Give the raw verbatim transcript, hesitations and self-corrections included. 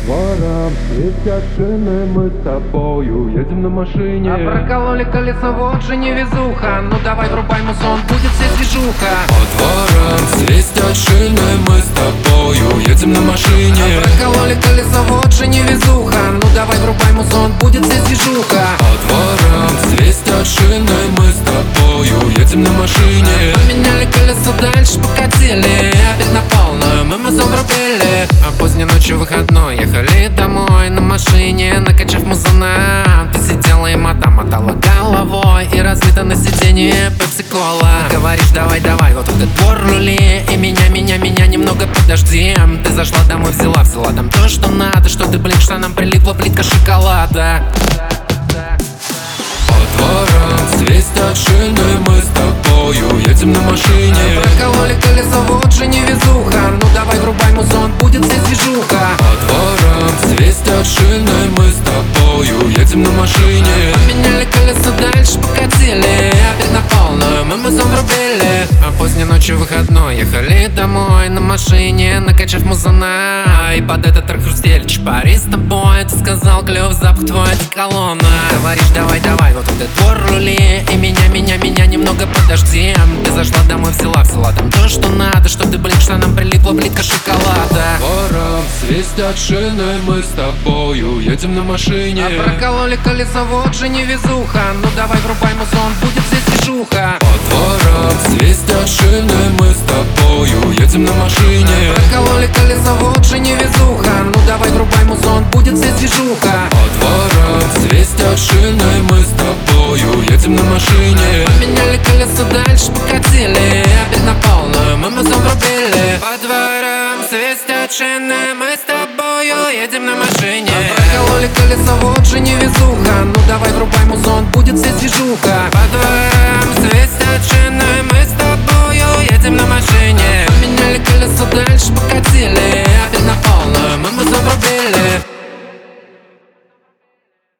дворам свистят шины, мы с тобою едем на машине. А прокололи колесо, вот же невезуха. Ну давай врубай мусон, будет вся движуха. По дворам свистят шины, мы с тобою едем на машине. А прокололи колесо, вот же невезуха. Ну давай врубай мусон, будет вся движуха. По дворам свистят шины, мы с тобою едем на машине. Поменяли колесо, дальше покатили. Опять на полную мы музон врубили. А поздней ночью выходной ехали домой на машине, накачав музона. Ты сидела и мота мотала головой, и разбита на сиденье пепси-кола. Говоришь, давай, давай, вот этот двор рули, и меня, меня, меня немного подожди. Ты зашла домой, взяла, взяла там то, что надо. Что ты, блин, что нам прилипла плитка шоколада. По дворам свистят шины, мы с тобою едем на машине. Прокололи колесо, вот же невезуха. Ну давай врубай музон, будет вся движуха. По дворам свистят шины, мы с тобою едем на машине. Поменяли колесо, дальше покатили. Опять на полную мы музон врубили. А поздней ночью выходной ехали домой на машине, накачав музона. И под этот трек хрустели чпари с тобой. Ты сказал, клёв, запах твой одеколона. Говоришь, давай, давай, вот этот двор рули, и меня, меня, меня немного подожди. Ты зашла домой, взяла, взяла там то, что надо. Что ты, блин, что нам прилипла плитка шоколада. Дворам свистят шины, мы с тобою едем на машине. А прокололи колесо, вот же невезуха. Ну давай врубай музон, будет вся движуха. По дворам свистят шины, мы с тобою едем на машине. Прокололи колесо, вот же невезуха. Ну давай врубай музон, будет вся движуха. По дворам свистят шины, мы с тобою едем на машине. Поменяли колесо, дальше покатили. Опять на полную мы музон врубили. По дворам свистят шины, мы с тобою едем на машине. А прокололи колесо, вот же невезуха. Ну